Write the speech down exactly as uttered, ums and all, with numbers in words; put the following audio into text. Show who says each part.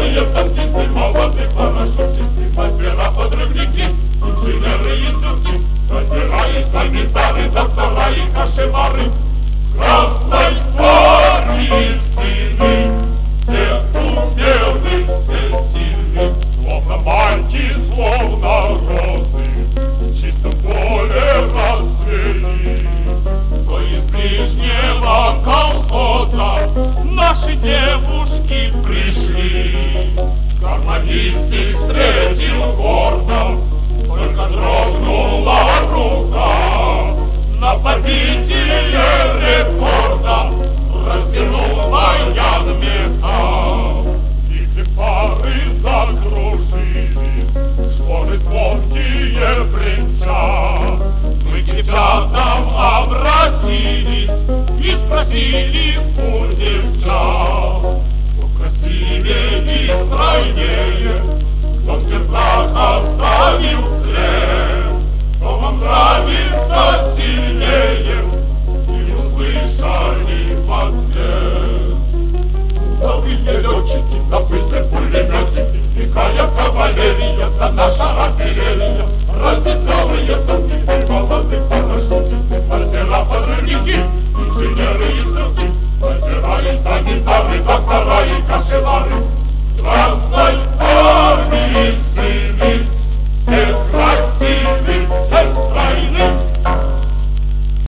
Speaker 1: Веселые танкисты, молодые парашютисты, мастера-подрывники, инженеры и стрелки, мастера и санитары, доктора и кошевары. Красной армии сыны, все умелы, все сильны, словно мальки, словно розы, в чистом поле расцвели. То из ближнего колхоза наши девушки пришли. Гармонисты встретил гордо, только дрогнула рука. На победие рекорда растянул баян меха. Их пары закружили, шпоры звонкие бренча. Мы к ребятам обратились и спросили у девчат, кто красивее и стройнее, кто в сердцах оставил след, кто вам нравится сильнее, и услышали в ответ. Новые летчики, на быстрой пулеметчики, дикая кавалерия, да наша артиллерия. Развеселые танкисты, молодые парашютисты, мастера-подрывники, инженеры и стрелки, мастера и санитары,